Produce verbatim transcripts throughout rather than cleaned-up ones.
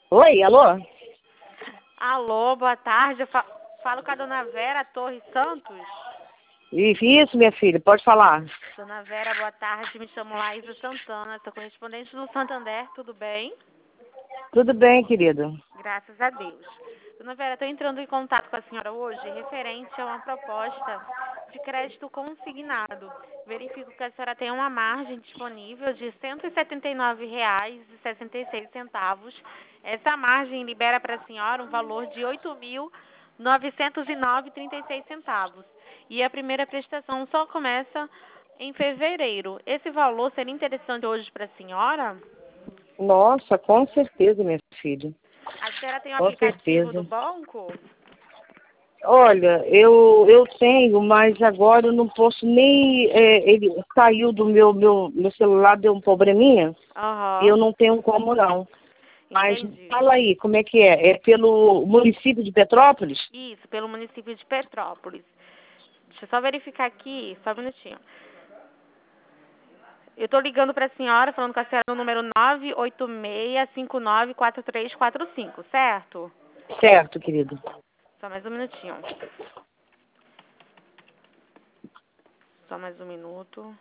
Oi, alô? Alô, boa tarde. Eu fa- falo com a dona Vera Torres Santos. Isso, minha filha, pode falar. Dona Vera, boa tarde. Me chamo Laísa Santana, sou correspondente do Santander, tudo bem? Tudo bem, querido? Graças a Deus. Dona Vera, estou entrando em contato com a senhora hoje referente a uma proposta de crédito consignado. Verifico que a senhora tem uma margem disponível de cento e setenta e nove reais e sessenta e seis centavos. Essa margem libera para a senhora um valor de oito mil novecentos e nove reais e trinta e seis centavos. E a primeira prestação só começa em fevereiro. Esse valor seria interessante hoje para a senhora? Nossa, com certeza, minha filha. A senhora tem o Com aplicativo do certeza. banco? Olha, eu, eu tenho, mas agora eu não posso nem. É, ele saiu do meu, meu, meu celular, deu um probleminha, e eu Aham, não tenho como não. Mas entendi. fala aí, como é que é? É pelo município de Petrópolis? Isso, pelo município de Petrópolis. Deixa eu só verificar aqui, só um minutinho. Eu estou ligando para a senhora, falando com a senhora no número nove oito seis cinco nove quatro três quatro cinco, certo? Certo, querido. Só mais um minutinho. Só mais um minuto.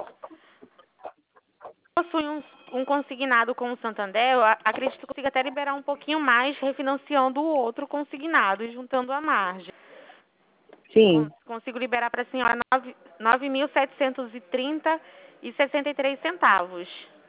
Possui um, um consignado com o Santander, eu a- acredito que consiga até liberar um pouquinho mais, refinanciando o outro consignado e juntando a margem. Con- Sim. Consigo liberar para a senhora nove mil setecentos e trinta e sessenta e três centavos.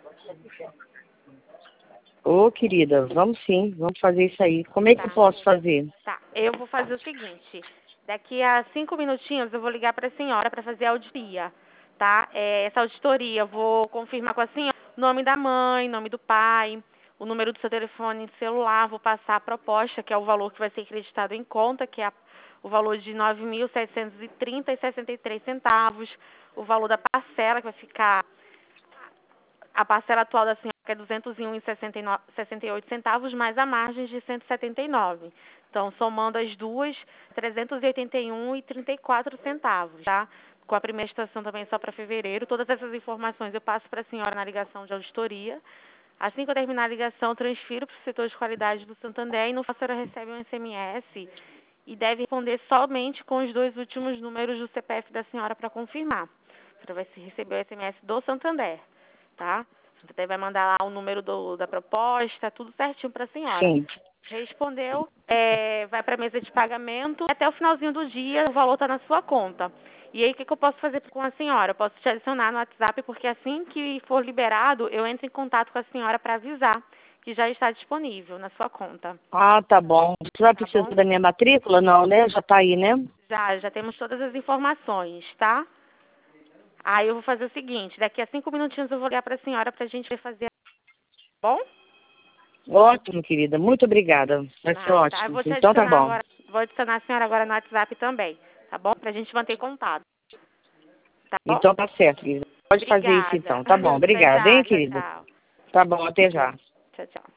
Ô, querida, vamos sim, vamos fazer isso aí. Como é que eu Tá, posso fazer? tá. Eu vou fazer o seguinte. Daqui a cinco minutinhos eu vou ligar para a senhora para fazer a auditoria, tá? É, essa auditoria eu vou confirmar com a senhora o nome da mãe, nome do pai, o número do seu telefone celular, vou passar a proposta, que é o valor que vai ser acreditado em conta, que é a- o valor de nove mil setecentos e trinta e sessenta e três centavos, o valor da parcela que vai ficar a parcela atual da senhora que é duzentos e um reais e sessenta e oito centavos, mais a margem de cento e setenta e nove. Então, somando as duas, trezentos e oitenta e um reais e trinta e quatro centavos, tá? Com a primeira estação também só para fevereiro. Todas essas informações eu passo para a senhora na ligação de auditoria. Assim que eu terminar a ligação, eu transfiro para o setor de qualidade do Santander e no final a senhora recebe um S M S e deve responder somente com os dois últimos números do C P F da senhora para confirmar. A senhora vai receber o S M S do Santander, tá? O Santander vai mandar lá o número do, da proposta, tudo certinho para a senhora. Sim. Respondeu, é, vai para a mesa de pagamento, até o finalzinho do dia o valor está na sua conta. E aí, o que, que eu posso fazer com a senhora? Eu posso te adicionar no WhatsApp, porque assim que for liberado, eu entro em contato com a senhora para avisar que já está disponível na sua conta, Ah, tá bom. Você vai tá precisar bom? da minha matrícula? Não, né? Já tá aí, né? Já, já temos todas as informações, tá? Aí eu vou fazer o seguinte, daqui a cinco minutinhos eu vou ligar para a senhora para a gente fazer, tá bom? Ótimo, querida. Muito obrigada. Vai ser Nada, tá? Eu ótimo. vou te Então tá adicionar bom. agora, vou adicionar a senhora agora no WhatsApp também, tá bom? Pra gente manter contato, tá bom? Então tá certo, querida. Pode fazer isso Obrigada. então. Tá bom. Tchau, Obrigada, hein, tchau, tchau, querida? tchau. Tá bom, até já. Tchau, tchau.